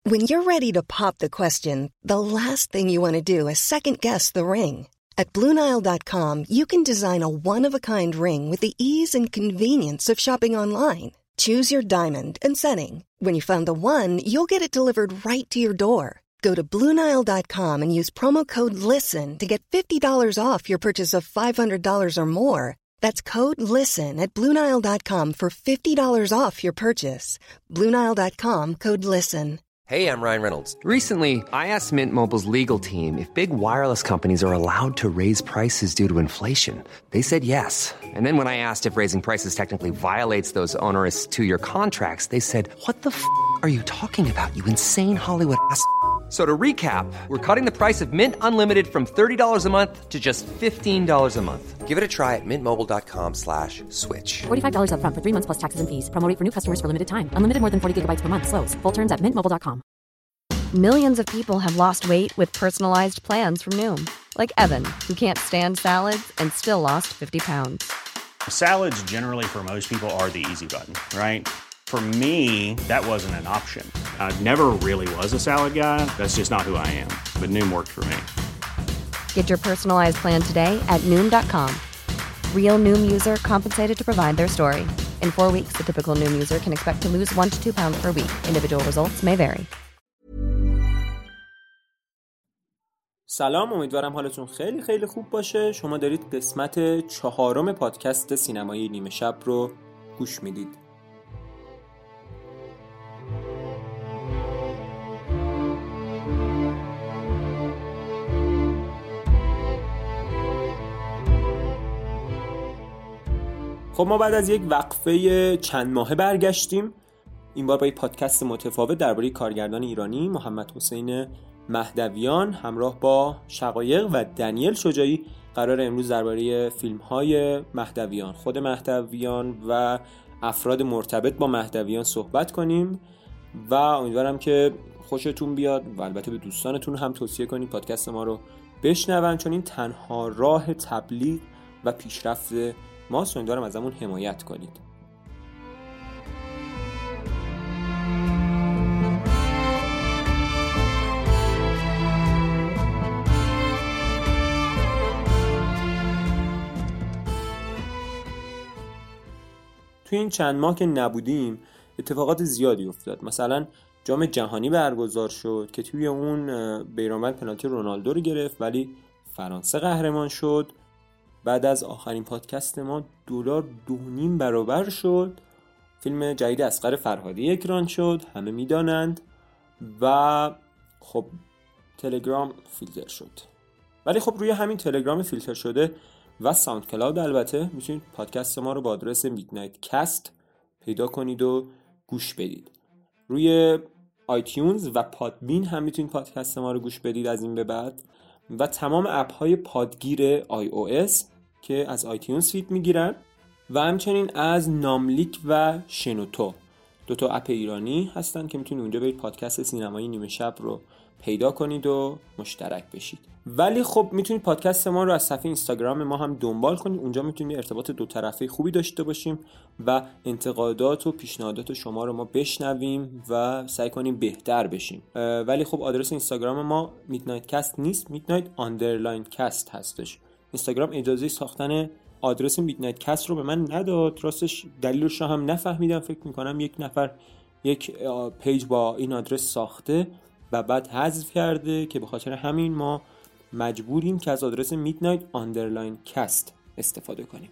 When you're ready to pop the question, the last thing you want to do is second-guess the ring. At BlueNile.com, you can design a one-of-a-kind ring with the ease and convenience of shopping online. Choose your diamond and setting. When you find the one, you'll get it delivered right to your door. Go to BlueNile.com and use promo code LISTEN to get $50 off your purchase of $500 or more. That's code LISTEN at BlueNile.com for $50 off your purchase. BlueNile.com, code LISTEN. Hey, I'm Ryan Reynolds. Recently, I asked Mint Mobile's legal team if big wireless companies are allowed to raise prices due to inflation. They said yes. And then when I asked if raising prices technically violates those onerous two-year contracts, they said, "What the are you talking about, you insane Hollywood ass?" So to recap, we're cutting the price of Mint Unlimited from $30 a month to just $15 a month. Give it a try at mintmobile.com/switch. $45 up front for 3 months plus taxes and fees. Promo rate for new customers for limited time. Unlimited more than 40 gigabytes per month. Slows full terms at mintmobile.com. Millions of people have lost weight with personalized plans from Noom. Like Evan, who can't stand salads and still lost 50 pounds. Salads generally for most people are the easy button, right? For me, that wasn't an option. I never really was a salad guy. That's just not who I am. But Noom worked for me. Get your personalized plan today at Noom.com. Real Noom user compensated to provide their story. In 4 weeks, the typical Noom user can expect to lose 1 to 2 pounds per week. Individual results may vary. سلام، امیدوارم حالتون خیلی خیلی خوب باشه. شما دارید قسمت 4 پادکست سینمایی نیمه شب رو گوش میدید. خب ما بعد از یک وقفه چند ماهه برگشتیم. این بار با یک پادکست متفاوت درباره کارگردان ایرانی محمد حسین مهدویان همراه با شقایق و دنیل شجاعی قرار امروز درباره فیلم‌های مهدویان، خود مهدویان و افراد مرتبط با مهدویان صحبت کنیم و امیدوارم که خوشتون بیاد و البته به دوستانتون هم توصیه کنید پادکست ما رو بشنون، چون این تنها راه تبلیغ و پیشرفت ماست. امیدوارم ازمون حمایت کنید. توی این چند ماه که نبودیم اتفاقات زیادی افتاد. مثلا جام جهانی برگزار شد که توی اون بیرانوند پنالتی رونالدو رو گرفت ولی فرانسه قهرمان شد. بعد از آخرین پادکست ما $2.5 برابر شد. فیلم جدید اصغر فرهادی اکران شد، همه میدانند. و خب تلگرام فیلتر شد. ولی خب روی همین تلگرام فیلتر شده و ساوند کلاود البته میتونید پادکست ما رو با آدرس میدنایت کست پیدا کنید و گوش بدید. روی آیتیونز و پادبین هم میتونید پادکست ما رو گوش بدید از این به بعد، و تمام اپ های پادگیر iOS که از آیتیونز فید میگیرن و همچنین از ناملیک و شنوتو، 2 اپ ایرانی هستن که میتونید اونجا برید پادکست سینمایی نیمه شب رو پیدا کنید و مشترک بشید. ولی خب میتونید پادکست ما رو از صفحه اینستاگرام ما هم دنبال کنید. اونجا میتونید ارتباط 2 طرفه خوبی داشته باشیم و انتقادات و پیشنهادات شما رو ما بشنویم و سعی کنیم بهتر بشیم. ولی خب آدرس اینستاگرام ما میدنایت نیست، midnight_cast هستش. اینستاگرام اجازه ساختن آدرس میدنایت کست رو به من نداد. راستش دلیلش رو هم نفهمیدم. فکر میکنم یک نفر یک پیج با این آدرس ساخته و بعد حذف کرده که به خاطر همین ما مجبوریم که از آدرس midnight_cast استفاده کنیم.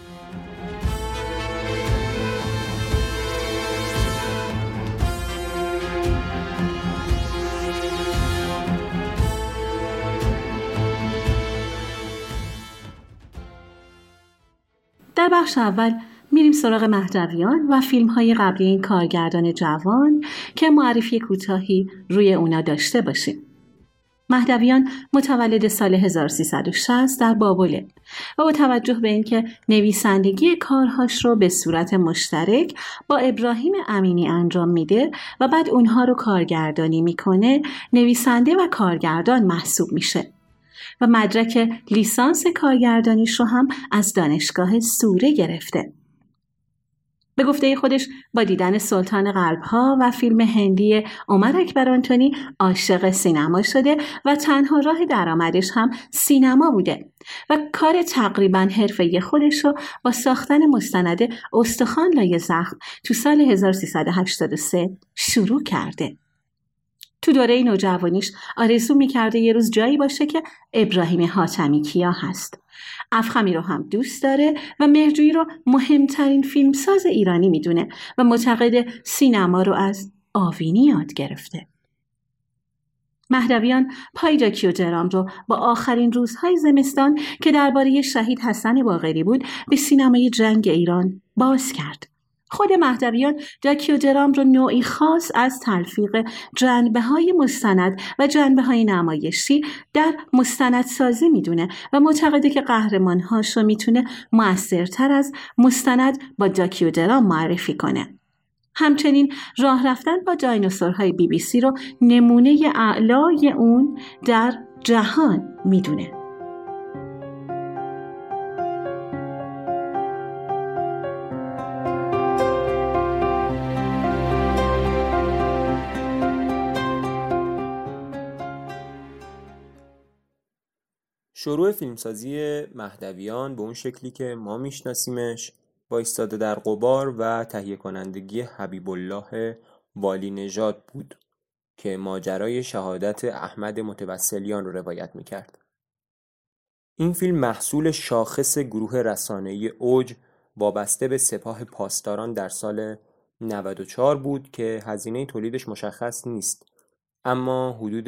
در بخش اول میریم سراغ مهدویان و فیلم‌های قبلی این کارگردان جوان که معرفی کوتاهی روی اونا داشته باشیم. مهدویان متولد سال 1360 در بابله و با توجه به اینکه نویسندگی کارهاش رو به صورت مشترک با ابراهیم امینی انجام میده و بعد اونها رو کارگردانی میکنه، نویسنده و کارگردان محسوب میشه و مدرک لیسانس کارگردانیش رو هم از دانشگاه سوره گرفته. به گفته خودش با دیدن سلطان قلب‌ها و فیلم هندی عمر اکبر آنتونی عاشق سینما شده و تنها راه درآمدش هم سینما بوده و کار تقریباً حرفه‌ای خودش رو با ساختن مستند استخوان لای زخم تو سال 1383 شروع کرده. تو دوره نوجوانیش آرزو می‌کرده یه روز جایی باشه که ابراهیم حاتمی‌کیا هست. افخمی رو هم دوست داره و مهرجویی رو مهمترین فیلمساز ایرانی میدونه و معتقد سینما رو از آوینی یاد گرفته. مهدویان پای داکیودرام رو با آخرین روزهای زمستان که درباره شهید حسن باقری بود به سینمای جنگ ایران باز کرد. خود مهدویان داکیودرام رو نوعی خاص از تلفیق جنبه‌های مستند و جنبه‌های نمایشی در مستندسازی میدونه و معتقده که قهرمان‌هاش رو میتونه مؤثرتر از مستند با داکیودرام معرفی کنه. همچنین راه رفتن با دایناسورهای BBC رو نمونه اعلای اون در جهان میدونه. شروع فیلمسازی مهدویان به اون شکلی که ما میشناسیمش با ایستاده در غبار و تهیه کنندگی حبیب الله والی نژاد بود که ماجرای شهادت احمد متوسلیان رو روایت میکرد. این فیلم محصول شاخص گروه رسانه‌ای اوج وابسته به سپاه پاسداران در سال 94 بود که هزینه تولیدش مشخص نیست، اما حدود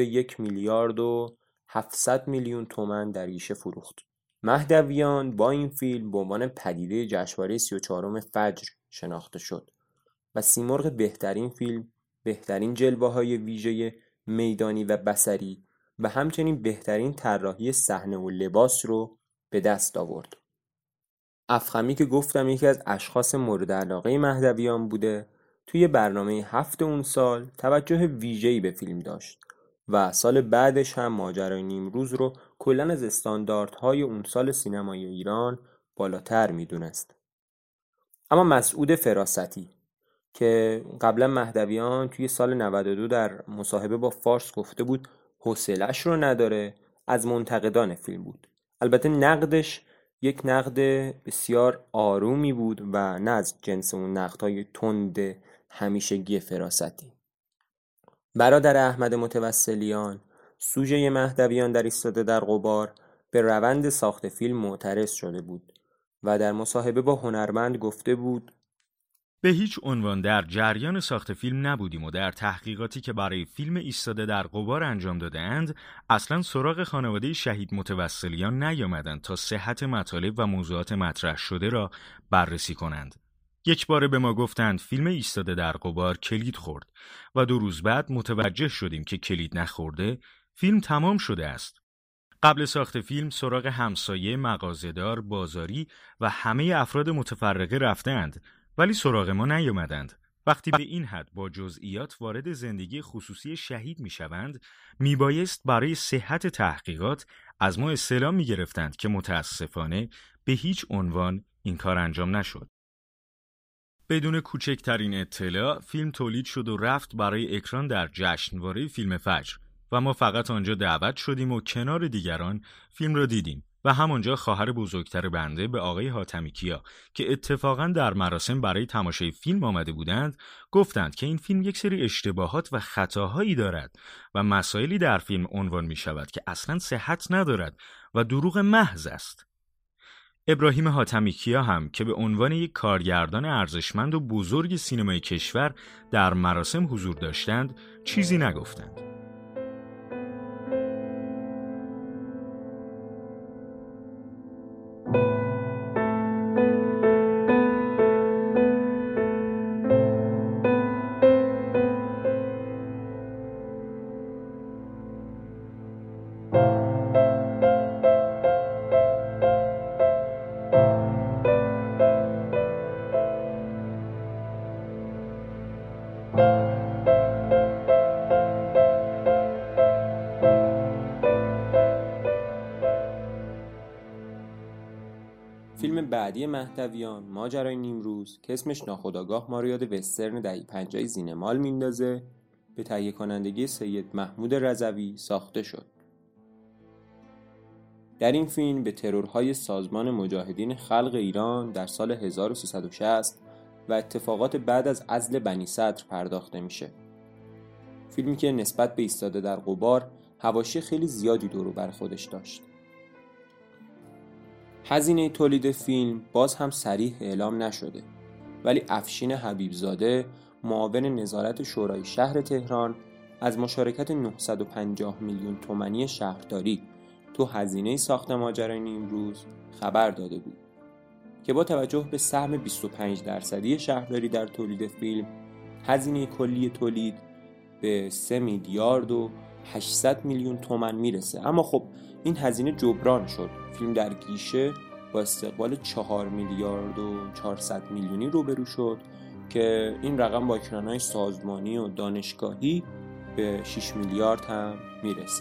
1,700,000,000 تومان در ریشه فروخت. مهدویان با این فیلم به عنوان پدیده جشنواره 34م فجر شناخته شد و سیمرغ بهترین فیلم، بهترین جلوه‌های ویژه میدانی و بصری و همچنین بهترین طراحی صحنه و لباس رو به دست آورد. افخمی که گفتم یکی از اشخاص مورد علاقه مهدویان بوده، توی برنامه هفت اون سال توجه ویژه‌ای به فیلم داشت و سال بعدش هم ماجرای نیمروز رو کلاً از استانداردهای اون سال سینمای ایران بالاتر میدونست. اما مسعود فراستی که قبلا مهدویان توی سال 92 در مصاحبه با فارس گفته بود حوصله‌اش رو نداره، از منتقدان فیلم بود. البته نقدش یک نقد بسیار آرومی بود و نه از جنس اون نقدهای تند همیشگی فراستی. برادر احمد متوسلیان، سوژه مهدویان در ایستاده در غبار، به روند ساخت فیلم معترض شده بود و در مصاحبه با هنرمند گفته بود به هیچ عنوان در جریان ساخت فیلم نبودیم و در تحقیقاتی که برای فیلم ایستاده در غبار انجام داده‌اند اصلاً سراغ خانواده شهید متوسلیان نیامدند تا صحت مطالب و موضوعات مطرح شده را بررسی کنند. یک باره به ما گفتند فیلم ایستاده در غبار کلید خورد و 2 روز بعد متوجه شدیم که کلید نخورده، فیلم تمام شده است. قبل ساخت فیلم سراغ همسایه، مغازه‌دار، بازاری و همه افراد متفرقه رفتند ولی سراغ ما نیامدند. وقتی به این حد با جزئیات وارد زندگی خصوصی شهید میشوند، میبایست برای صحت تحقیقات از ما استعلام میگرفتند که متاسفانه به هیچ عنوان این کار انجام نشد. بدون کوچکترین اطلاع فیلم تولید شد و رفت برای اکران در جشنواره فیلم فجر و ما فقط آنجا دعوت شدیم و کنار دیگران فیلم را دیدیم و همانجا خواهر بزرگتر بنده به آقای حاتمی‌کیا که اتفاقاً در مراسم برای تماشای فیلم آمده بودند گفتند که این فیلم یک سری اشتباهات و خطاهایی دارد و مسائلی در فیلم عنوان می شود که اصلاً صحت ندارد و دروغ محض است. ابراهیم حاتمی‌کیا هم که به عنوان یک کارگردان ارزشمند و بزرگ سینمای کشور در مراسم حضور داشتند چیزی نگفتند. فیلم بعدی مهدویان، ماجرای نیمروز، که اسمش ناخودآگاه ما رو یاد وسترن دهه 50 زینمال میندازه، به تهیه کنندگی سید محمود رضوی ساخته شد. در این فیلم به ترورهای سازمان مجاهدین خلق ایران در سال 1360 و اتفاقات بعد از عزل بنی صدر پرداخته میشه. فیلمی که نسبت به ایستاده در غبار حواشی خیلی زیادی دور و بر خودش داشت. هزینه تولید فیلم باز هم صریح اعلام نشده، ولی افشین حبیبزاده، معاون نظارت شورای شهر تهران، از مشارکت 950 میلیون تومانی شهرداری تو هزینه ساخت ماجرای نیمروز خبر داده بود که با توجه به سهم 25% شهرداری در تولید فیلم، هزینه کلی تولید به 3 میلیارد و 800 میلیون تومان میرسه. اما خب این هزینه جبران شد. فیلم در گیشه با استقبال 4 میلیارد و 400 میلیونی روبرو شد که این رقم با اکران‌های سازمانی و دانشگاهی به 6 میلیارد هم میرسه.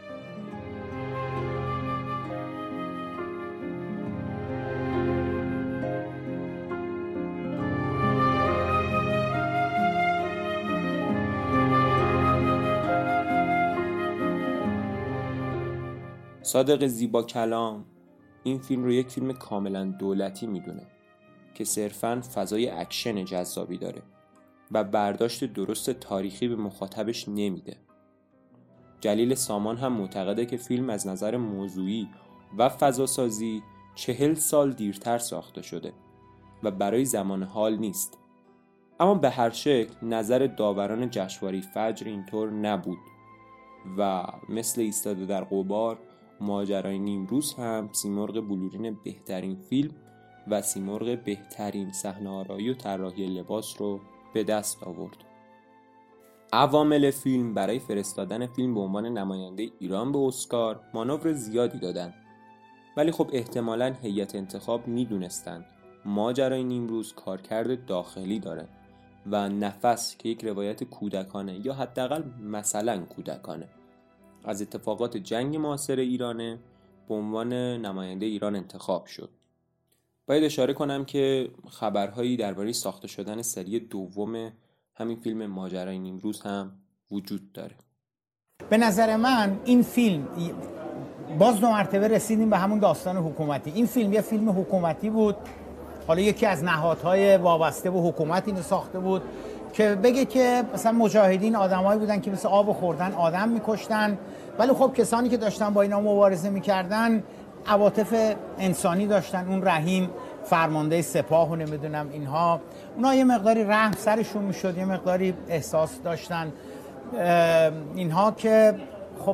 صادق زیبا کلام این فیلم رو یک فیلم کاملا دولتی میدونه که صرفاً فضای اکشن جذابی داره و برداشت درست تاریخی به مخاطبش نمیده. جلیل سامان هم معتقده که فیلم از نظر موضوعی و فضاسازی 40 سال دیرتر ساخته شده و برای زمان حال نیست. اما به هر شکل نظر داوران جشنواره فجر اینطور نبود و مثل ایستاده در غبار، ماجرای نیمروز هم سیمرغ بلورین بهترین فیلم و سیمرغ بهترین صحنه‌آرایی و طراحی لباس رو به دست آورد. عوامل فیلم برای فرستادن فیلم به عنوان نماینده ایران به اسکار مانور زیادی دادن، ولی خب احتمالاً هیئت انتخاب میدونستن ماجرای نیمروز کارکرد داخلی داره و نفس که یک روایت کودکانه یا حداقل مثلا کودکانه از اتفاقات جنگ معاصر ایرانه به عنوان نماینده ایران انتخاب شد. باید اشاره کنم که خبرهایی درباره ساخته شدن سری دوم همین فیلم ماجرای نیمروز هم وجود داره. به نظر من این فیلم باز 2 مرتبه رسیدیم به همون داستان حکومتی. این فیلم یه فیلم حکومتی بود. حالا یکی از نهادهای وابسته به حکومت اینو ساخته بود که بگه که مثلا مجاهدین آدمایی بودن که مثل آب خوردن آدم میکشتن، ولی خب کسانی که داشتن با اینا مبارزه میکردن عواطف انسانی داشتن. اون رحیم فرمانده سپاه و نمیدونم اینها، اونا یه مقداری رحم سرشون میشد، یه مقداری احساس داشتن اینها که خب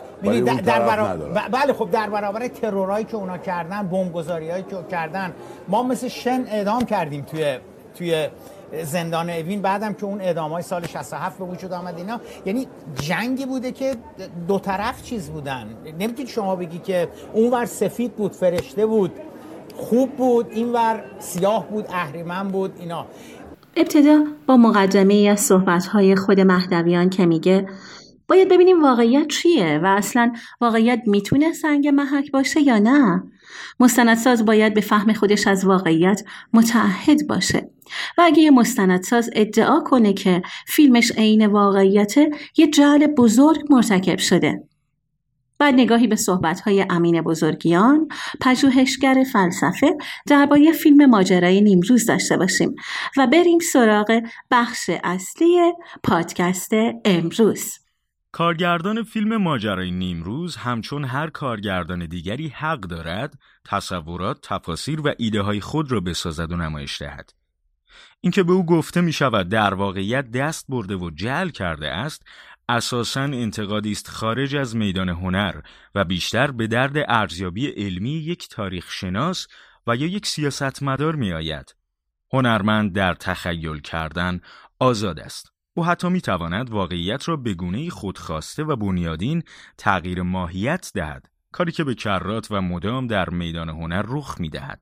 بله خب در برابر ترورایی که اونا کردن، بمبگذاریایی که کردن، ما مثل شن اعدام کردیم توی زندان اوین، بعدم که اون اعدامای سال 67 به وجود آمد اینا. یعنی جنگی بوده که دو طرف چیز بودن. نمیتونید شما بگی که اونور سفید بود فرشته بود خوب بود، اینور سیاه بود اهریمن بود اینا. ابتدا با مقدمه ای از صحبت‌های خود مهدویان که میگه باید ببینیم واقعیت چیه و اصلا واقعیت میتونه سنگ محک باشه یا نه. مستندساز باید به فهم خودش از واقعیت متعهد باشه و اگه یه مستندساز ادعا کنه که فیلمش عین واقعیته، یه جعل بزرگ مرتکب شده. بعد نگاهی به صحبت‌های امین بزرگیان، پژوهشگر فلسفه، درباره فیلم ماجرای نیمروز داشته باشیم و بریم سراغ بخش اصلی پادکست امروز. کارگردان فیلم ماجرای نیمروز همچون هر کارگردان دیگری حق دارد تصورات، تفاسیر و ایده های خود را بسازد و نمایش دهد. اینکه به او گفته می شود در واقعیت دست برده و جعل کرده است، اساساً انتقادی است خارج از میدان هنر و بیشتر به درد ارزیابی علمی یک تاریخ شناس و یا یک سیاستمدار می آید. هنرمند در تخیل کردن آزاد است. او حتی می تواند واقعیت را به گونه‌ای خودخواسته و بنیادین تغییر ماهیت دهد، کاری که به کرات و مدام در میدان هنر رخ می دهد.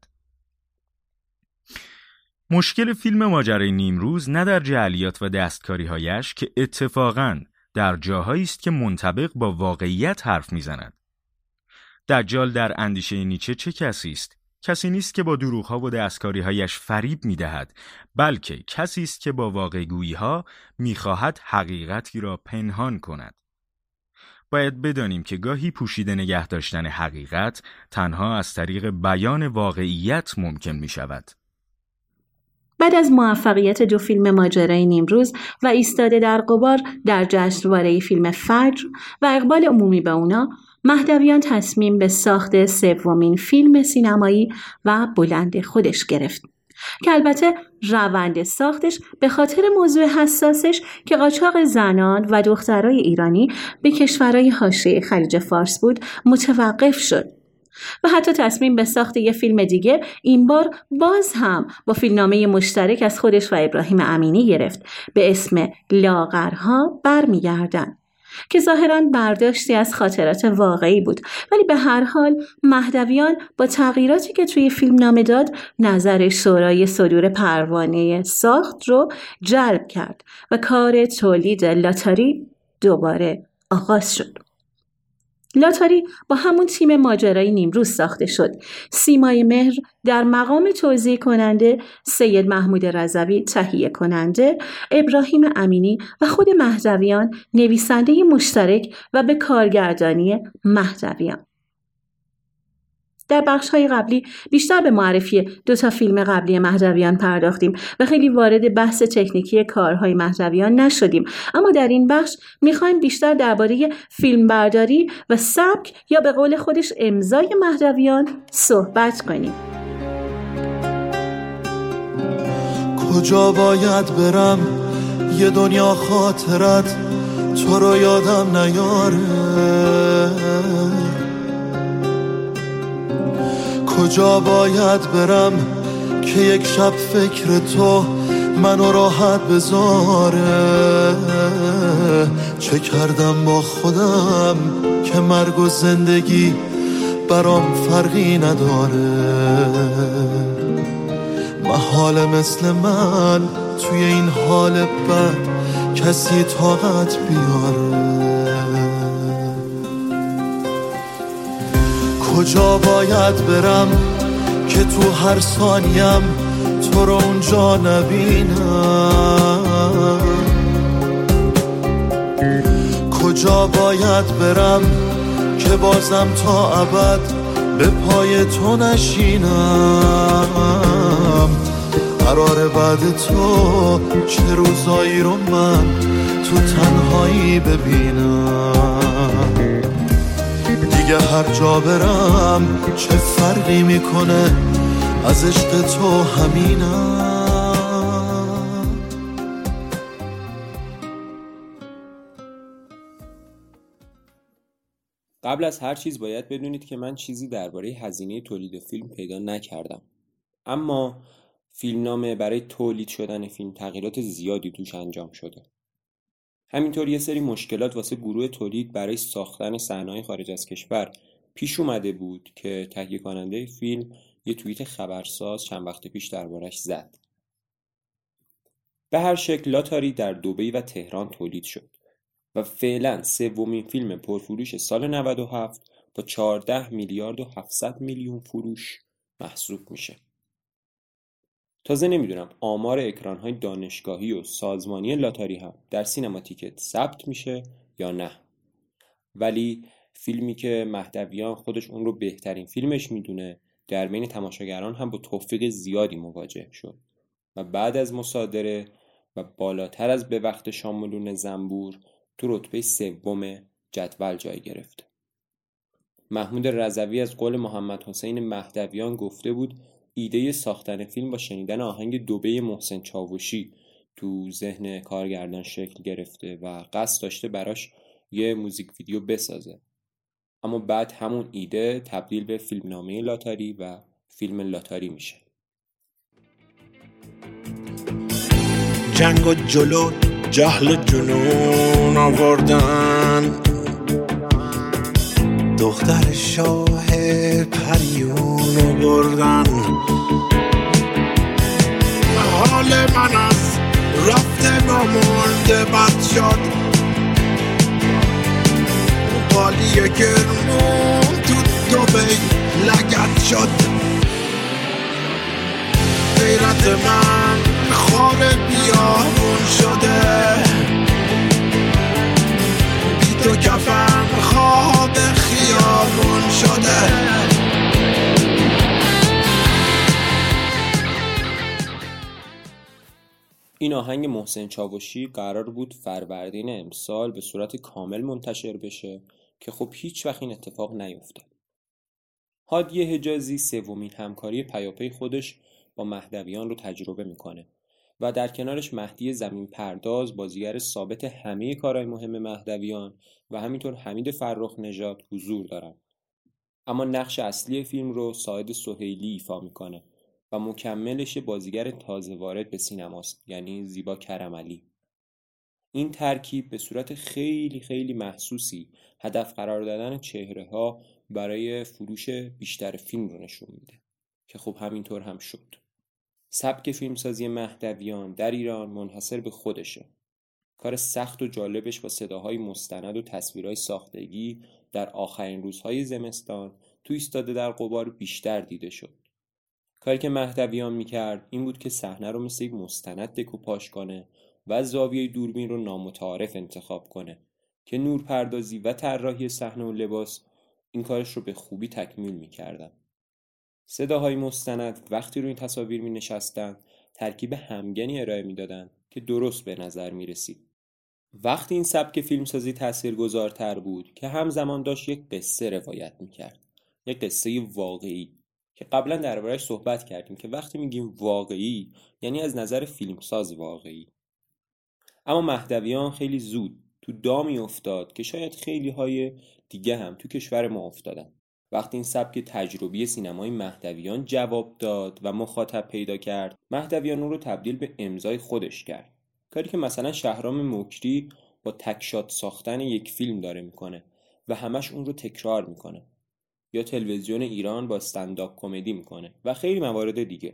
مشکل فیلم ماجرای نیمروز نه در جعلیات و دستکاری‌هایش که اتفاقاً در جاهایی است که منطبق با واقعیت حرف می‌زند. دجال در اندیشه نیچه چه کسی است کسی نیست که با دروغ‌ها و دستکاری‌هایش فریب می‌دهد، بلکه کسی است که با واقع‌گویی‌ها می‌خواهد حقیقتی را پنهان کند. باید بدانیم که گاهی پوشیده نگه داشتن حقیقت تنها از طریق بیان واقعیت ممکن می‌شود. بعد از موفقیت 2 فیلم ماجرای نیمروز و ایستاده در غبار در جشنواره فیلم فجر و اقبال عمومی به اونا، مهدویان تصمیم به ساخت 3مین فیلم سینمایی و بلند خودش گرفت که البته روند ساختش به خاطر موضوع حساسش که قاچاق زنان و دخترای ایرانی به کشورهای حاشیه خلیج فارس بود متوقف شد و حتی تصمیم به ساخت یه فیلم دیگه این بار باز هم با فیلمنامه مشترک از خودش و ابراهیم امینی گرفت به اسم لاغرها برمیگردن که ظاهراً برداشتی از خاطرات واقعی بود، ولی به هر حال مهدویان با تغییراتی که توی فیلمنامه داد نظر شورای صدور پروانه ساخت رو جلب کرد و کار تولید لاتاری دوباره آغاز شد. لاتاری با همون تیم ماجرای نیمروز ساخته شد. سیمای مهر در مقام توزیع کننده، سید محمود رضوی تهیه کننده، ابراهیم امینی و خود مهدویان نویسنده مشترک و به کارگردانی مهدویان. در بخش‌های قبلی بیشتر به معرفی 2 فیلم قبلی مهدویان پرداختیم و خیلی وارد بحث تکنیکی کارهای مهدویان نشدیم، اما در این بخش می‌خوایم بیشتر درباره فیلمبرداری و سبک یا به قول خودش امضای مهدویان صحبت کنیم. کجا باید برم یه دنیا خاطرت تو رو یادم نیاره، کجا باید برم که یک شب فکر تو منو راحت بذاره، چه کردم با خودم که مرگ و زندگی برام فرقی نداره، محال مثل من توی این حال بد کسی طاقت بیاره، کجا باید برم که تو هر ثانیم تو رو اونجا نبینم، کجا باید برم که بازم تا ابد به پای تو نشینم، قراره بعد تو چه روزایی رو من تو تنهایی ببینم، دیگه هر جا برم چه فرقی میکنه از عشق تو همینم. قبل از هر چیز باید بدونید که من چیزی درباره هزینه تولید فیلم پیدا نکردم، اما فیلمنامه برای تولید شدن فیلم تغییرات زیادی توش انجام شده. همینطور یه سری مشکلات واسه گروه تولید برای ساختن صحنه‌های خارج از کشور پیش اومده بود که تهیه کننده فیلم یه توییت خبرساز چند وقت پیش دربارش زد. به هر شکل لاتاری در دبی و تهران تولید شد و فعلا 3مین فیلم پرفروش سال 97 با 14 میلیارد و 700 میلیون فروش محسوب میشه. تازه نمیدونم آمار اکران‌های دانشگاهی و سازمانی لاتاری هم در سینما تیکت ثبت میشه یا نه، ولی فیلمی که مهدویان خودش اون رو بهترین فیلمش میدونه در بین تماشاگران هم با توفیق زیادی مواجه شد و بعد از مصادره و بالاتر از به وقت شاملون زنبور تو رتبه 3 جدول جای گرفت. محمود رضوی از قول محمد حسین مهدویان گفته بود ایده ساختن فیلم با شنیدن آهنگ دبی محسن چاوشی تو ذهن کارگردان شکل گرفته و قصد داشته براش یه موزیک ویدیو بسازه، اما بعد همون ایده تبدیل به فیلمنامه لاتاری و فیلم لاتاری میشه. جنگ و جلو جهل جنون آوردن، دختر شاه پریون بردن، حال من از رفته نمونده بد شد، بالی گرمون تو دبی لگت شد، غیرت من خار بیابون شده، بی تو کفن خواب خیابون شده. این آهنگ محسن چاوشی قرار بود فروردین امسال به صورت کامل منتشر بشه که خب هیچ وقت این اتفاق نیفتاد. هادی حجازی سومین همکاری پیاپی خودش با مهدویان رو تجربه میکنه و در کنارش مهدی زمین پرداز بازیگر ثابت همه کارهای مهم مهدویان و همینطور حمید فرخ نژاد حضور دارن. اما نقش اصلی فیلم رو ساعد سهیلی ایفا میکنه و مکملش بازیگر تازه وارد به سینماست، یعنی زیبا کرملی. این ترکیب به صورت خیلی خیلی محسوسی هدف قرار دادن چهره ها برای فروش بیشتر فیلم رو نشون میده که خب همینطور هم شد. سبک فیلمسازی مهدویان در ایران منحصر به خودشه. کار سخت و جالبش با صداهای مستند و تصویرهای ساختگی در آخرین روزهای زمستان تو ایستاده در غبار بیشتر دیده شد. کاری که مهدویان میکرد این بود که صحنه رو مثل یک مستند دکوپاژ کنه و زاویه دوربین رو نامتعارف انتخاب کنه که نورپردازی و طراحی صحنه و لباس این کارش رو به خوبی تکمیل میکردن. صداهای مستند وقتی روی تصاویر مینشستن ترکیب همگنی ارائه میدادن که درست به نظر میرسید. وقتی این سبک فیلمسازی تاثیرگذارتر بود که همزمان داشت یک قصه روایت میکرد، یک قصه واقعی که قبلا درباره‌اش صحبت کردیم که وقتی میگیم واقعی یعنی از نظر فیلمساز واقعی. اما مهدویان خیلی زود تو دامی افتاد که شاید خیلی های دیگه هم تو کشور ما افتادن. وقتی این سبک تجربی سینمای مهدویان جواب داد و مخاطب پیدا کرد، مهدویان اون رو تبدیل به امضای خودش کرد. کاری که مثلا شهرام مکری با تکشات ساختن یک فیلم داره میکنه و همش اون رو تکرار میکنه، یا تلویزیون ایران با استندآپ کمدی میکنه و خیلی موارد دیگه.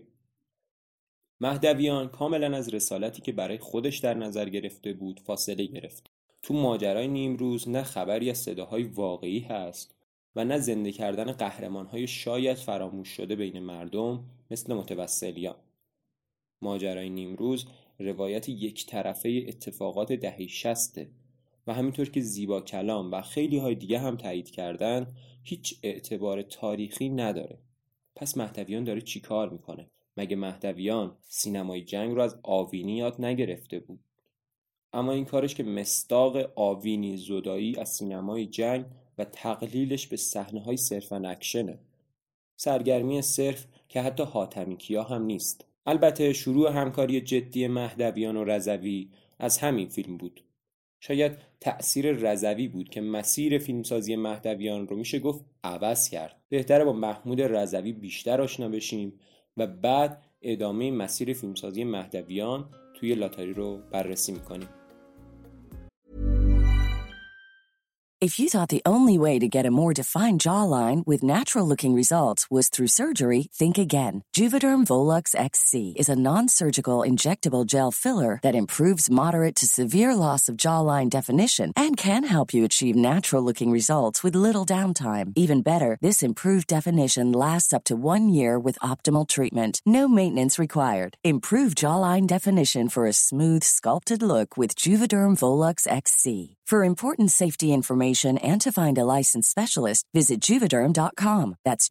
مهدویان کاملا از رسالتی که برای خودش در نظر گرفته بود فاصله گرفت. تو ماجرای نیمروز نه خبری از صداهای واقعی هست و نه زنده کردن قهرمانهای شاید فراموش شده بین مردم مثل متوسلیان. ماجرای نیمروز روایت یک طرفه اتفاقات دهه 60 و همینطور که زیبا کلام و خیلی های دیگه هم تایید کردن هیچ اعتبار تاریخی نداره. پس مهدویان داره چی کار میکنه؟ مگه مهدویان سینمای جنگ رو از آوینی یاد نگرفته بود؟ اما این کارش که مصداق آوینی زدایی از سینمای جنگ و تقلیلش به صحنه‌های صرفاً اکشنه. سرگرمی صرف که حتی حاتمی کیا هم نیست. البته شروع همکاری جدی مهدویان و رضوی از همین فیلم بود. شاید تأثیر رضوی بود که مسیر فیلمسازی مهدویان رو میشه گفت عوض کرد. بهتره با محمود رضوی بیشتر آشنا بشیم و بعد ادامه مسیر فیلمسازی مهدویان توی لاتاری رو بررسی میکنیم. If you thought the only way to get a more defined jawline with natural-looking results was through surgery, think again. Juvederm Volux XC is a non-surgical injectable gel filler that improves moderate to severe loss of jawline definition and can help you achieve natural-looking results with little downtime. Even better, this improved definition lasts up to 1 year with optimal treatment. No maintenance required. Improve jawline definition for a smooth, sculpted look with Juvederm Volux XC. For important safety information and to find a licensed specialist, visit Juvederm.com. That's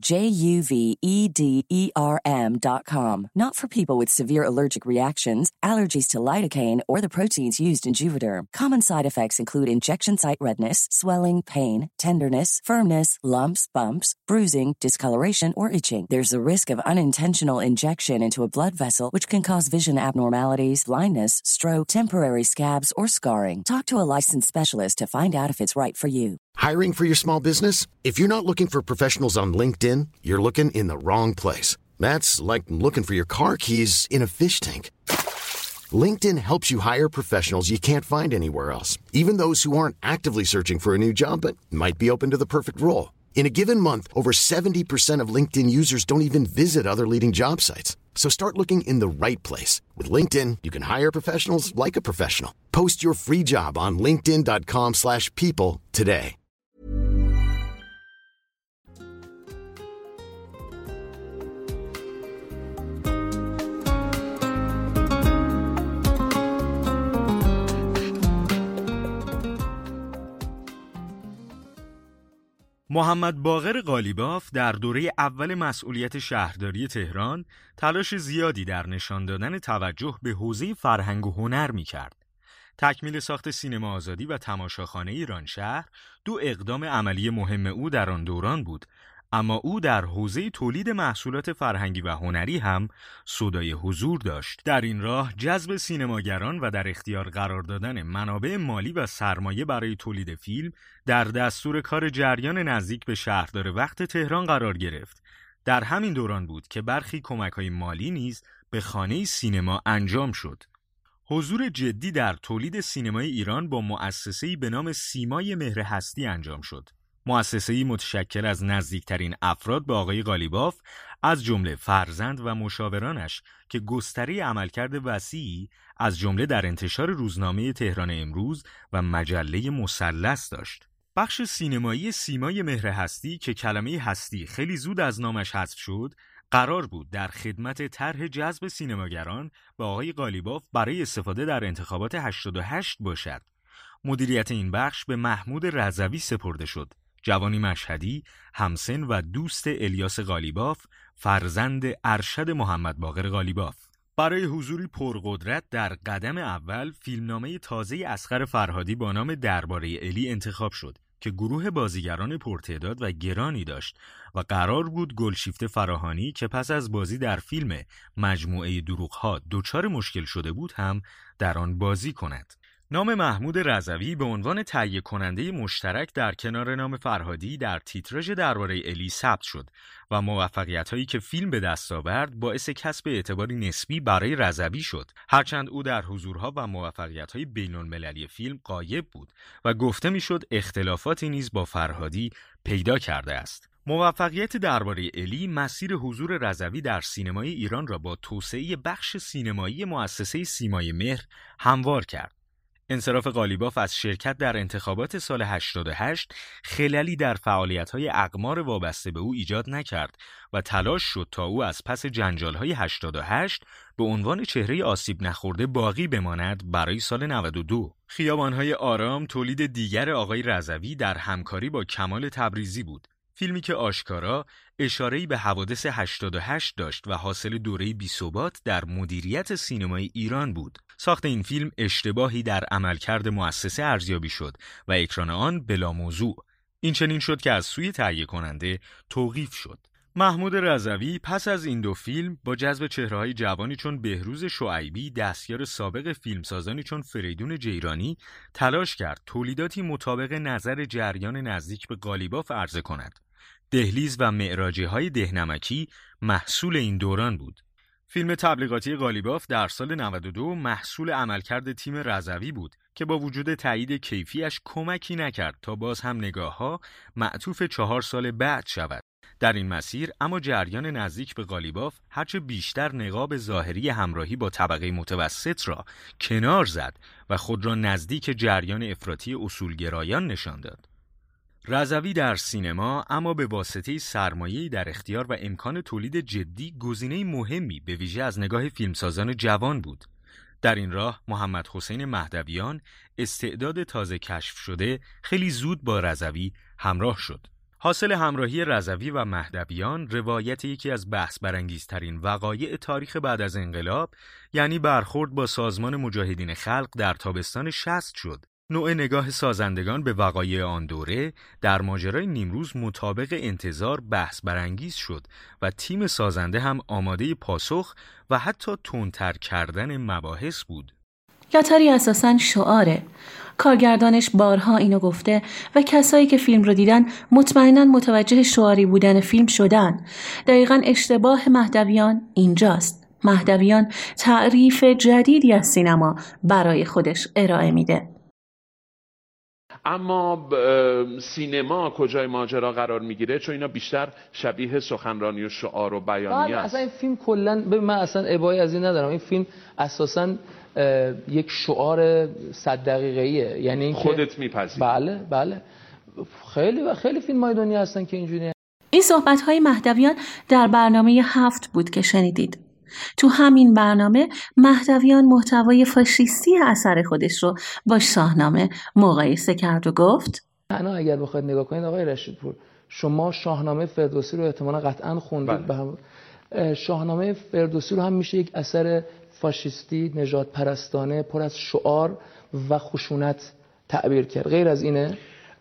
JUVEDERM.com. Not for people with severe allergic reactions, allergies to lidocaine, or the proteins used in Juvederm. Common side effects include injection site redness, swelling, pain, tenderness, firmness, lumps, bumps, bruising, discoloration, or itching. There's a risk of unintentional injection into a blood vessel, which can cause vision abnormalities, blindness, stroke, temporary scabs, or scarring. Talk to a licensed specialist to find out if it's right for you. Hiring for your small business? If you're not looking for professionals on LinkedIn, you're looking in the wrong place. That's like looking for your car keys in a fish tank. LinkedIn helps you hire professionals you can't find anywhere else, even those who aren't actively searching for a new job but might be open to the perfect role. In a given month, over 70% of LinkedIn users don't even visit other leading job sites. So start looking in the right place. With LinkedIn, you can hire professionals like a professional. Post your free job on linkedin.com/people today. محمد باقر قالیباف در دوره اول مسئولیت شهرداری تهران تلاش زیادی در نشان دادن توجه به حوزه فرهنگ و هنر می‌کرد. تکمیل ساخت سینما آزادی و تماشاخانه ایرانشهر دو اقدام عملی مهم او در آن دوران بود، اما او در حوزه تولید محصولات فرهنگی و هنری هم صدای حضور داشت. در این راه جذب سینماگران و در اختیار قرار دادن منابع مالی و سرمایه برای تولید فیلم در دستور کار جریان نزدیک به شهردار وقت تهران قرار گرفت. در همین دوران بود که برخی کمک‌های مالی نیز به خانه سینما انجام شد. حضور جدی در تولید سینمای ایران با مؤسسه‌ای به نام سیمای مهر هستی انجام شد. مؤسسه‌ای متشکل از نزدیکترین افراد به آقای قالیباف از جمله فرزند و مشاورانش که گستره عملکرد وسیعی از جمله در انتشار روزنامه تهران امروز و مجله مثلث داشت. بخش سینمایی سیمای مهر هستی که کلمه هستی خیلی زود از نامش حذف شد، قرار بود در خدمت طرح جذب سینماگران به آقای قالیباف برای استفاده در انتخابات 88 باشد. مدیریت این بخش به محمود رضوی سپرده شد، جوانی مشهدی، همسن و دوست الیاس قالیباف، فرزند ارشد محمد باقر قالیباف. برای حضوری پرقدرت در قدم اول فیلمنامه تازه اصغر فرهادی با نام درباره الی انتخاب شد که گروه بازیگران پرتعداد و گرانی داشت و قرار بود گلشیفته فراهانی که پس از بازی در فیلم مجموعه دروغ‌ها دچار مشکل شده بود هم در آن بازی کند. نام محمود رضوی به عنوان تهیه کننده مشترک در کنار نام فرهادی در تیتراژ درباره الی ثبت شد و موفقیت‌هایی که فیلم به دست آورد باعث کسب اعتباری نسبی برای رضوی شد، هرچند او در حضورها و موفقیت‌های بین‌المللی فیلم غایب بود و گفته می‌شد اختلافاتی نیز با فرهادی پیدا کرده است. موفقیت درباره الی مسیر حضور رضوی در سینمای ایران را با توسعه بخش سینمایی مؤسسه سیمای مهر هموار کرد. انصراف قالیباف از شرکت در انتخابات سال 88 خللی در فعالیت‌های اقمار وابسته به او ایجاد نکرد و تلاش شد تا او از پس جنجال‌های 88 به عنوان چهره آسیب نخورده باقی بماند برای سال 92. خیابان‌های آرام تولید دیگر آقای رضوی در همکاری با کمال تبریزی بود. فیلمی که آشکارا اشاره‌ای به حوادث 88 داشت و حاصل دوره بی‌ثبات در مدیریت سینمای ایران بود. ساخت این فیلم اشتباهی در عملکرد مؤسسه ارزیابی شد و اکران آن بلا موضوع. این چنین شد که از سوی تهیه کننده توقیف شد. محمود رضوی پس از این دو فیلم با جذب چهره‌های جوانی چون بهروز شعیبی، دستیار سابق فیلمسازانی چون فریدون جیرانی، تلاش کرد تولیداتی مطابق نظر جریان نزدیک به قالیباف عرضه کند. دهلیز و معراجی‌های دهنمکی محصول این دوران بود. فیلم تبلیغاتی قالیباف در سال 92 محصول عملکرد تیم رضوی بود که با وجود تایید کیفیش کمکی نکرد تا باز هم نگاه‌ها معطوف 4 سال بعد شود. در این مسیر اما جریان نزدیک به قالیباف هرچه بیشتر نقاب ظاهری همراهی با طبقه متوسط را کنار زد و خود را نزدیک جریان افراطی اصولگرایان نشان داد. رضوی در سینما اما به واسطه سرمایه‌ای در اختیار و امکان تولید جدی گزینه مهمی به ویژه از نگاه فیلمسازان جوان بود. در این راه محمد حسین مهدویان، استعداد تازه کشف شده، خیلی زود با رضوی همراه شد. حاصل همراهی رضوی و مهدویان روایت یکی از بحث برانگیزترین وقایع تاریخ بعد از انقلاب، یعنی برخورد با سازمان مجاهدین خلق در تابستان 60 شد. نوع نگاه سازندگان به وقایع آن دوره در ماجرای نیمروز مطابق انتظار بحث برانگیز شد و تیم سازنده هم آماده پاسخ و حتی تندتر کردن مباحث بود. لاتاری اساساً شعاره. کارگردانش بارها اینو گفته و کسایی که فیلم رو دیدن مطمئناً متوجه شعاری بودن فیلم شدن. دقیقاً اشتباه مهدویان اینجاست. مهدویان تعریف جدیدی از سینما برای خودش ارائه میده. اما سینما کجای ماجرا قرار میگیره؟ چون اینا بیشتر شبیه سخنرانی و شعار و بیانیه است. اصلا این فیلم کلا من اصلا ابایی از این ندارم. این فیلم اساسا یک شعار 100 دقیقه‌ایه، یعنی این خودت میپذیری؟ بله خیلی فیلم‌های دنیا هستن که اینجوریه. این صحبت‌های مهدویان در برنامه 7 بود که شنیدید. تو همین برنامه مهدویان محتوای فاشیستی اثر خودش رو با شاهنامه مقایسه کرد و گفت انا اگر بخواید نگاه کنید آقای رشیدپور، شما شاهنامه فردوسی رو احتمالاً قطعاً خوندید. بله. شاهنامه فردوسی رو هم میشه یک اثر فاشیستی، نژاد پرستانه، پر از شعار و خشونت تعبیر کرد. غیر از اینه؟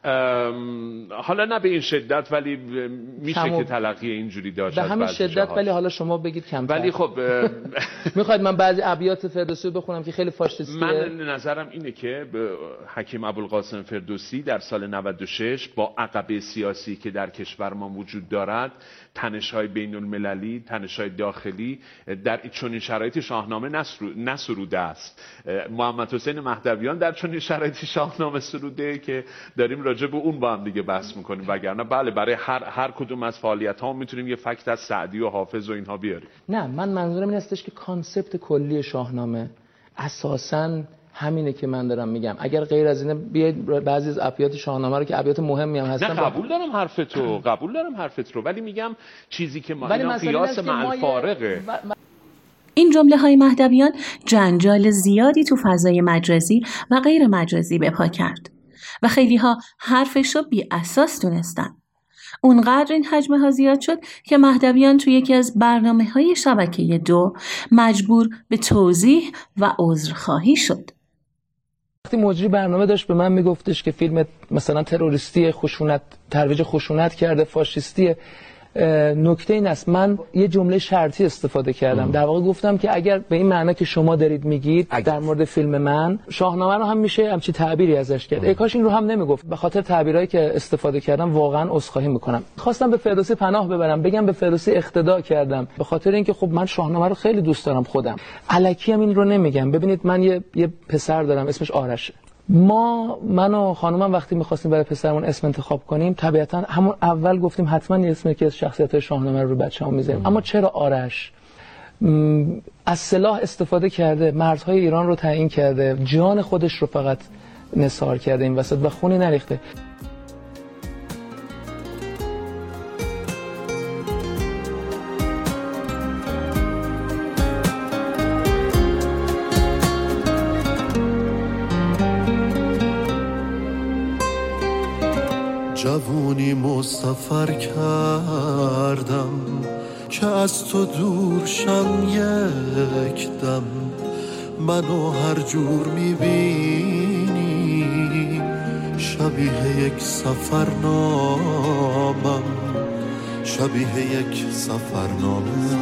حالا نه به این شدت، ولی میشه که تلقی اینجوری داشت به همین شدت، ولی حالا شما بگید کمتر. ولی خب میخواید من بعضی ابیات فردوسی رو بخونم که خیلی فاشیستیه؟ من نظرم اینه که حکیم ابوالقاسم فردوسی در سال 96 با عقبه سیاسی که در کشور ما وجود دارد، تنش‌های بین المللی، تنش‌های داخلی، در چنین شرایطی شاهنامه نسروده است. محمد حسین مهدویان در چنین شرایطی شاهنامه سروده که داریم راجع به اون با هم دیگه بحث میکنیم، وگرنه بله برای هر کدوم از فعالیت‌ها میتونیم یه فکت از سعدی و حافظ و اینها بیاریم. نه، من منظورم این هستش که کانسپت کلی شاهنامه اساساً همینه که من دارم میگم. اگر غیر از اینه بیاید بعضی از ابیات شاهنامه رو که ابیات مهمی هم هستن، نه قبول دارم حرفت رو، ولی میگم چیزی که ما اینا قیاس مع الفارقه. این جمله های مهدویان جنجال زیادی تو فضای مجازی و غیر مجازی به پا کرد و خیلی ها حرفش رو بی اساس دونستن. اونقدر این حجمه ها زیاد شد که مهدویان تو یکی از برنامه‌های شبکه 2 مجبور به توضیح و عذرخواهی شد. وقتی مجری برنامه داشت به من میگفتش که فیلم مثلا تروریستی، خشونت، ترویج خشونت کرده، فاشیستی، نکته این است من یه جمله شرطی استفاده کردم. در واقع گفتم که اگر به این معنی که شما دارید میگید در مورد فیلم من، شاهنامه رو هم میشه همچین تعبیری ازش کرد. ای کاش این رو هم نمیگفت. به خاطر تعبیرایی که استفاده کردم واقعا عذرخواهی میکنم. خواستم به فردوسی پناه ببرم، بگم به فردوسی اقتدا کردم، به خاطر اینکه خب من شاهنامه رو خیلی دوست دارم خودم. الکی هم این رو نمیگم. ببینید من یه پسر دارم اسمش آرشه. من و خانومم وقتی می‌خواستیم برای پسرمون اسم انتخاب کنیم، طبیعتاً همون اول گفتیم حتما یه اسمی که از شخصیت‌های شاهنامه رو بچه‌ها می‌ذاریم. اما چرا آرش؟ از سلاح استفاده کرده، مرزهای ایران رو تعیین کرده، جان خودش رو فقط نثار کرده این وسط و خونی نریخته. جوونی مسافر کردم که از تو دور شم یک دم، منو هر جور میبینی شبیه یک سفرنامم، شبیه یک سفرنامه.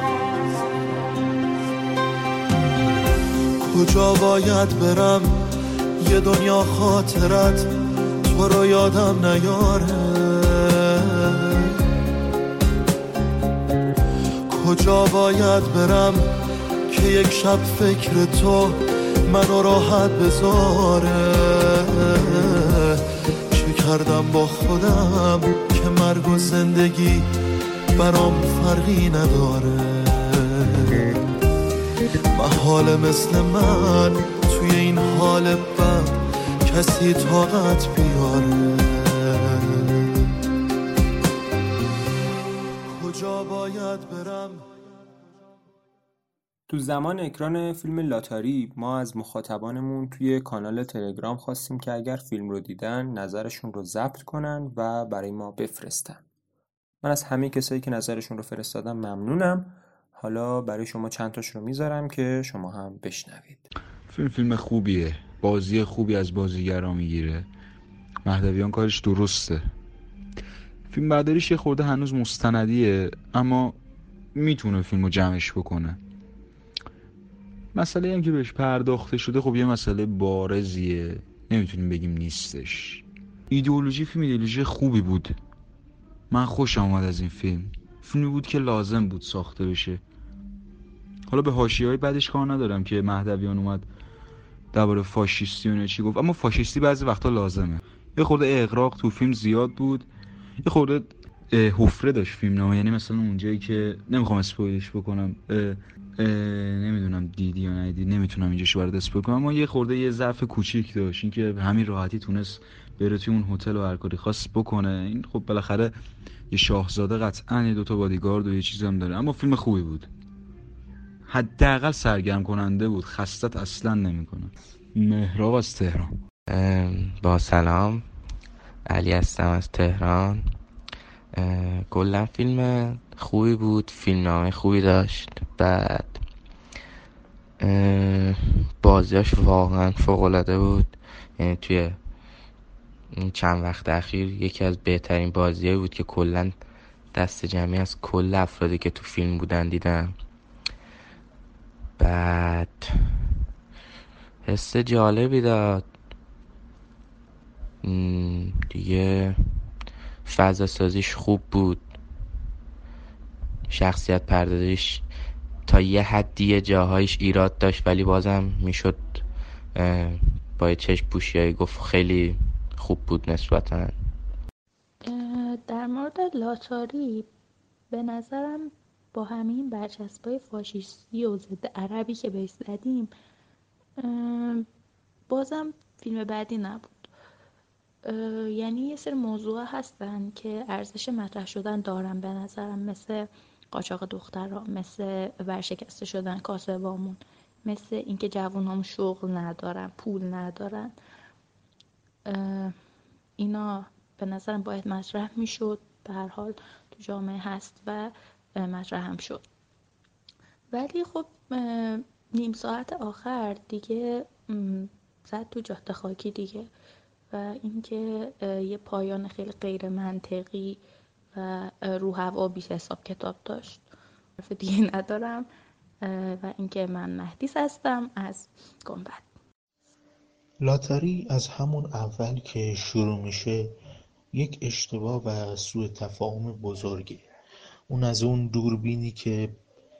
کجا باید برم یه دنیا خاطرت تو رو یادم نیاره، کجا باید برم که یک شب فکر تو منو راحت بذاره. چه کردم با خودم که مرگ و زندگی برام فرقی نداره. محال مثل من توی این حال بد کسی طاقت بیاره. کجا باید برم. تو زمان اکران فیلم لاتاری ما از مخاطبانمون توی کانال تلگرام خواستیم که اگر فیلم رو دیدن نظرشون رو ضبط کنن و برای ما بفرستن. من از همه کسایی که نظرشون رو فرستادن ممنونم. حالا برای شما چند تاش رو میذارم که شما هم بشنوید. فیلم خوبیه، بازی خوبی از بازیگرا میگیره. مهدویان کارش درسته. فیلم برداریش یه خورده هنوز مستندیه، اما میتونه فیلمو جمعش بکنه. مسئله هم که بهش پرداخته شده خب یه مسئله بارزیه، نمیتونیم بگیم نیستش. ایدئولوژی فیلم ایدئولوژی خوبی بود. من خوشم اومد از این فیلمی بود که لازم بود ساخته بشه. حالا به حاشیه‌های بعدش کار ندارم که مهدویان اومد درباره فاشیستی و چی گفت، اما فاشیستی بعضی وقتا لازمه. یه خورده اغراق تو فیلم زیاد بود، یه خورده حفره داشت فیلم نامه، یعنی مثلا اونجایی که نمیخوام اسپویلش بکنم، نمیدونم دیدی یا ندیدی، نمیتونم اینجاش برات اسپویل کنم، اما یه خورده یه ضعف کوچیک داشت، این که همین راحتی تونست بره توی اون هتل و هر کاری خواست بکنه. این خب بالاخره یه شاهزاده قطعاً یه دوتا بادیگارد و یه چیزی هم داره، اما فیلم خوبی بود. حداقل سرگرم کننده بود، خستت اصلا نمیکنه. مهراب از تهران. با سلام، علی هستم از تهران. کلا فیلم خوبی بود، فیلمنامه خوبی داشت. بعد بازیاش واقعا فوق‌العاده بود، یعنی توی این چند وقت اخیر یکی از بهترین بازیایی بود که کلا دست جمعی از کل افرادی که تو فیلم بودن دیدم. بعد حس جالبی داد دیگه، فضا سازیش خوب بود، شخصیت پردازیش تا یه حدی جاهایش ایراد داشت ولی بازم میشد با چشم پوشیایی گفت خیلی خوب بود نسبتاً. در مورد لاتاری به نظرم با همین برچسبای فاشیستی و ضد عربی که بهش زدیم بازم فیلم بعدی نبود. یعنی یه سری موضوع هستن که ارزش مطرح شدن دارن به نظرم، مثل قاچاق دخترها، مثل ورشکسته شدن کاسبامون، مثل اینکه جوانام شغل ندارن، پول ندارن. اینا به نظرم باید مطرح میشد، به هر حال تو جامعه هست و مطرح هم شد. ولی خب نیم ساعت آخر دیگه زد تو جاده خاکی دیگه، و اینکه یه پایان خیلی غیر منطقی و رو هوا بیش حساب کتاب داشت. حرف دیگه ندارم و اینکه من مهدیس هستم از گنبد. لاتاری از همون اول که شروع میشه یک اشتباه و سوء تفاهم بزرگه. اون از اون دوربینی که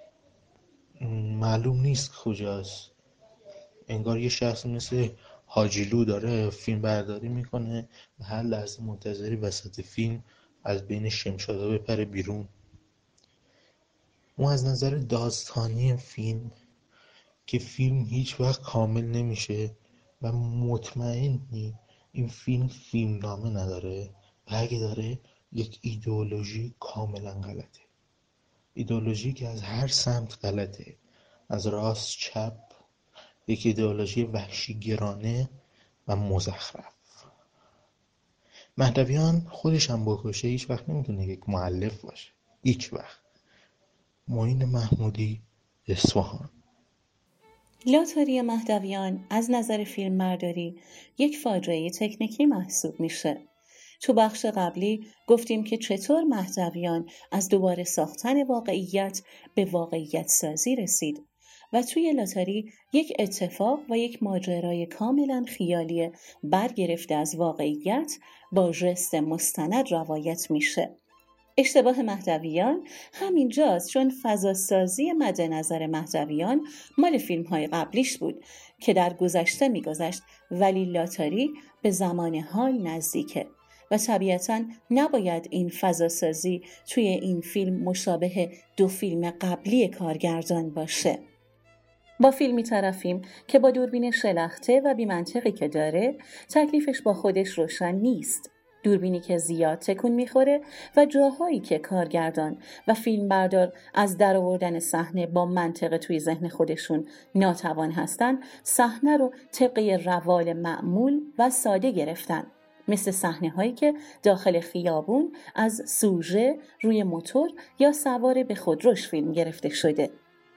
معلوم نیست کجاست، انگار یه شخص مثل حاجیلو داره فیلم برداری میکنه و هر لحظه منتظری وسط فیلم از بین شمشادا بپره بیرون. اون از نظر داستانی فیلم که فیلم هیچ وقت کامل نمیشه و مطمئنی این فیلم نامه نداره و اگه داره یک ایدئولوژی کاملا غلطه، ایدئولوژی که از هر سمت غلطه، از راست چپ، یک ایدئولوژی وحشیگرانه و مزخرف. مهدویان خودش هم بکشه هیچ وقت نمیتونه یک مؤلف باشه، هیچ وقت. معین محمودی، اصفهان. لاتاری مهدویان از نظر فیلمبرداری یک فاجعه تکنیکی محسوب میشه. تو بخش قبلی گفتیم که چطور مهدویان از دوباره ساختن واقعیت به واقعیت سازی رسید و توی لاتاری یک اتفاق و یک ماجرای کاملا خیالی برگرفته از واقعیت با ژست مستند روایت میشه. اشتباه مهدویان همینجاست، چون فضاسازی مد نظر مهدویان مال فیلم‌های قبلیش بود که در گذشته میگذشت، ولی لاتاری به زمان حال نزدیکه و طبیعتاً نباید این فضاسازی توی این فیلم مشابه دو فیلم قبلی کارگردان باشه. با فیلمی طرفیم که با دوربین شلخته و بی‌منطقی که داره تکلیفش با خودش روشن نیست. دوربینی که زیاد تکون میخوره و جاهایی که کارگردان و فیلمبردار از درآوردن صحنه با منطق توی ذهن خودشون ناتوان هستن، صحنه رو طبق روال معمول و ساده گرفتن، مثل صحنه هایی که داخل خیابون از سوژه روی موتور یا سوار به خودروش فیلم گرفته شده.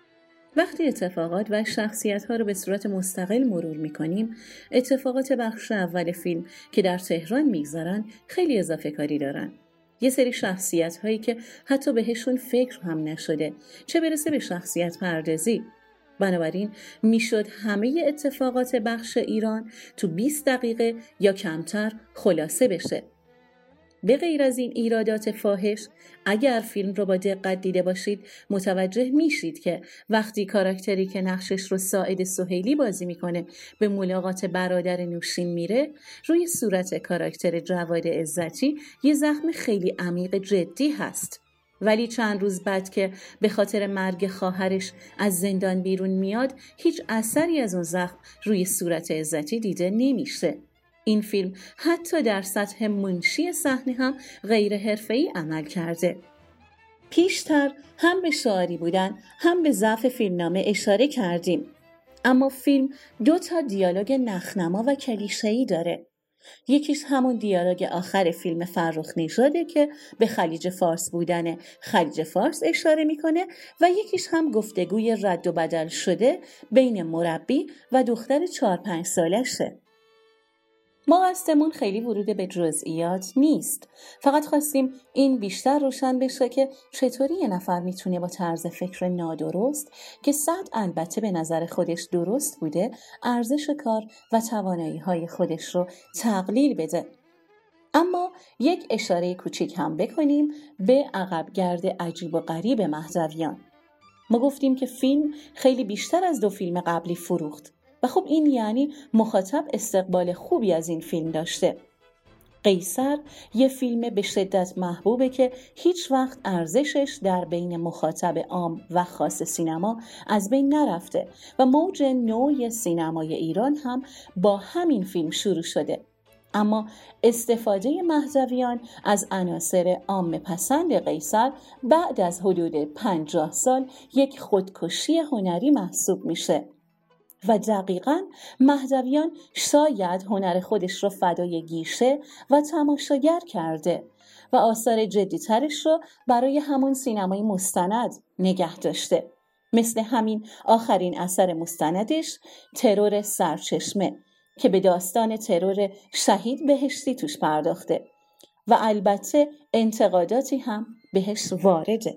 وقتی اتفاقات و شخصیت‌ها رو به صورت مستقل مرور می‌کنیم، اتفاقات بخش اول فیلم که در تهران می‌گذرن خیلی اضافه کاری دارن. یه سری شخصیت‌هایی که حتی بهشون فکر هم نشده، چه برسه به شخصیت پردازی. بنابراین میشد همه اتفاقات بخش ایران تو 20 دقیقه یا کمتر خلاصه بشه. به غیر از این ایرادات فاحش، اگر فیلم رو با دقت دیده باشید متوجه میشید که وقتی کاراکتری که نقشش رو ساعد سهیلی بازی میکنه به ملاقات برادر نوشین میره، روی صورت کاراکتر جواد عزتی یه زخم خیلی عمیق جدی هست. ولی چند روز بعد که به خاطر مرگ خواهرش از زندان بیرون میاد، هیچ اثری از اون زخم روی صورت عزتی دیده نمیشه. این فیلم حتی در سطح منشی صحنه هم غیر حرفه‌ای عمل کرده. پیشتر هم به شاعری بودن هم به ضعف فیلمنامه اشاره کردیم، اما فیلم 2 دیالوگ نخنما و کلیشه‌ای داره. یکیش همون دیالوگ آخر فیلم فرخ نژاده که به خلیج فارس بودن خلیج فارس اشاره میکنه و یکیش هم گفتگوی رد و بدل شده بین مربی و دختر 4-5 سالشه. ما قصدمون خیلی ورود به جزئیات نیست، فقط خواستیم این بیشتر روشن بشه که چطوری یه نفر میتونه با طرز فکر نادرست که البته به نظر خودش درست بوده ارزش کار و توانایی‌های خودش رو تقلیل بده. اما یک اشاره کوچیک هم بکنیم به عقبگرد عجیب و غریب مهدویان. ما گفتیم که فیلم خیلی بیشتر از 2 فیلم قبلی فروخت و خب این یعنی مخاطب استقبال خوبی از این فیلم داشته. قیصر یه فیلم به شدت محبوبه که هیچ وقت ارزشش در بین مخاطب عام و خاص سینما از بین نرفته و موج نوع سینمای ایران هم با همین فیلم شروع شده. اما استفاده مهدویان از عناصر عام پسند قیصر بعد از حدود 50 سال یک خودکشی هنری محسوب میشه و دقیقاً مهدویان شاید هنر خودش رو فدای گیشه و تماشاگر کرده و آثار جدی‌ترش رو برای همون سینمای مستند نگه داشته، مثل همین آخرین اثر مستندش ترور سرچشمه که به داستان ترور شهید بهشتی توش پرداخته و البته انتقاداتی هم بهش وارده.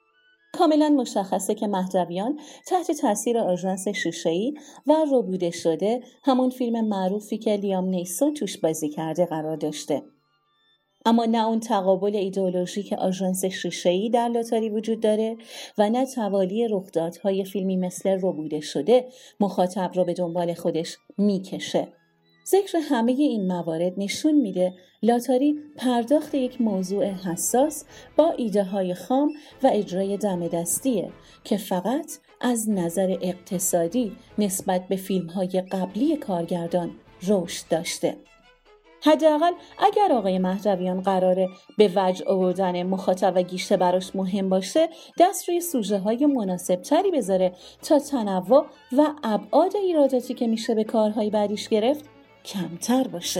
کاملا مشخصه که مهدویان تحت تاثیر آژانس شیشه‌ای و ربوده شده، همون فیلم معروفی که لیام نیسون توش بازی کرده، قرار داشته. اما نه اون تقابل ایدئولوژیک آژانس شیشه‌ای در لاتاری وجود داره و نه توالی رخدادهای فیلمی مثل ربوده شده مخاطب رو به دنبال خودش میکشه. ذکر همه این موارد نشون میده لاتاری پرداخت یک موضوع حساس با ایده های خام و اجرای دم دستیه که فقط از نظر اقتصادی نسبت به فیلم های قبلی کارگردان رشد داشته. حداقل اگر آقای مهدویان قراره به وجه آوردن مخاطب و گیشه براش مهم باشه، دست روی سوژه های مناسب تری بذاره تا تنوع و ابعاد ایراداتی که میشه به کارهای بعدیش گرفت کمتر باشه.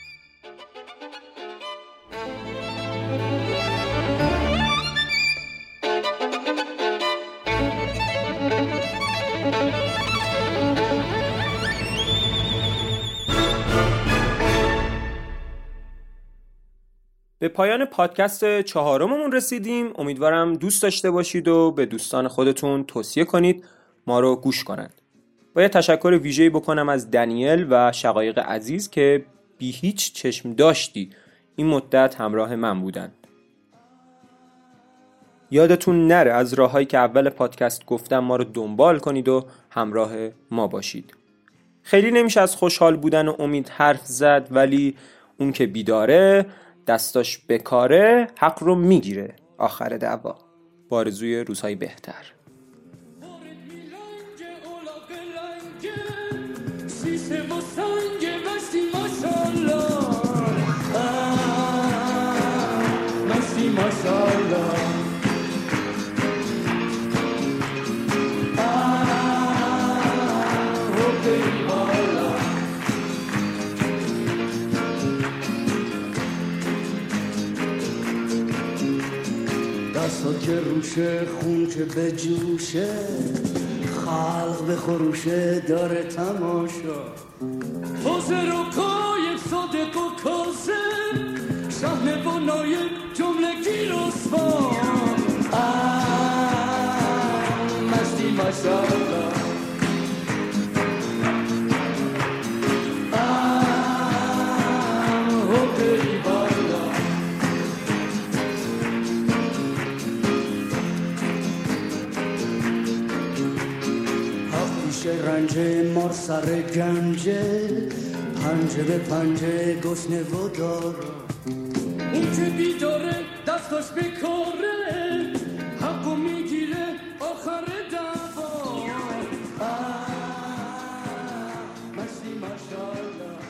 به پایان پادکست 4 رسیدیم. امیدوارم دوست داشته باشید و به دوستان خودتون توصیه کنید ما رو گوش کنند. باید تشکر ویژه‌ای بکنم از دنیل و شقایق عزیز که بی هیچ چشم داشتی این مدت همراه من بودن. یادتون نره از راههایی که اول پادکست گفتم ما رو دنبال کنید و همراه ما باشید. خیلی نمیشه از خوشحال بودن و امید حرف زد، ولی اون که بیداره دستاش بکاره حق رو میگیره. آخر دعوا. بارزوی روزهای بهتر. دستا که روشه، خون که به جوشه، خلق به خروشه داره تماشا. حاضر و کایب صادق و کاظم، شهنه و نایب جمله گیر و سوار. مستی ماشالله رنجه مار سر گنجه، پنجه به پنجه گشنه و دارا. اون که بیداره دستاش بکاره، حقو میگیره آخر دعوا. مستی ماشالله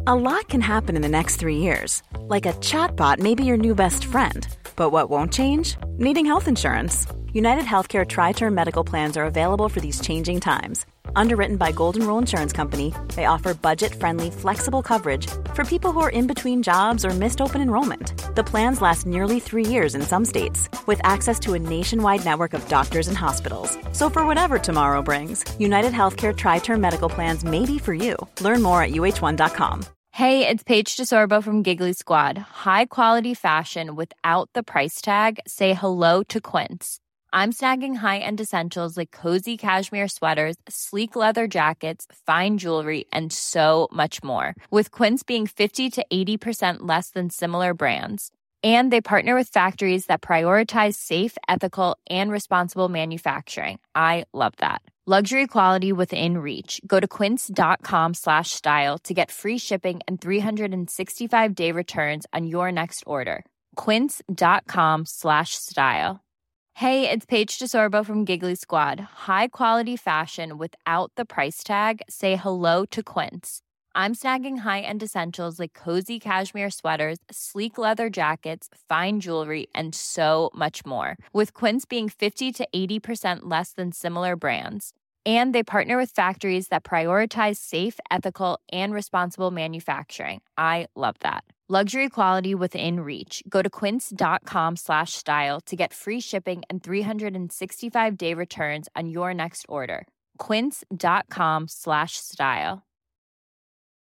A lot can happen in the next 3 years. Like a chatbot may be your new best friend. But what won't change? Needing health insurance. United Healthcare Tri-Term Medical Plans are available for these changing times. Underwritten by Golden Rule Insurance Company, they offer budget-friendly, flexible coverage for people who are in between jobs or missed open enrollment. The plans last nearly 3 years in some states, with access to a nationwide network of doctors and hospitals. So for whatever tomorrow brings, United Healthcare Tri-Term Medical Plans may be for you. Learn more at uh1.com. Hey, it's Paige DeSorbo from Giggly Squad. High quality fashion without the price tag. Say hello to Quince. I'm snagging high-end essentials like cozy cashmere sweaters, sleek leather jackets, fine jewelry, and so much more. With Quince being 50 to 80% less than similar brands. And they partner with factories that prioritize safe, ethical, and responsible manufacturing. I love that. Luxury quality within reach. Go to quince.com/style to get free shipping and 365-day returns on your next order. Quince.com/style. Hey, it's Paige DeSorbo from Giggly Squad. High quality fashion without the price tag. Say hello to Quince. I'm snagging high-end essentials like cozy cashmere sweaters, sleek leather jackets, fine jewelry, and so much more. With Quince being 50 to 80% less than similar brands. And they partner with factories that prioritize safe, ethical, and responsible manufacturing. I love that. Luxury quality within reach. Go to quince.com/style to get free shipping and 365-day returns on your next order. Quince.com/style.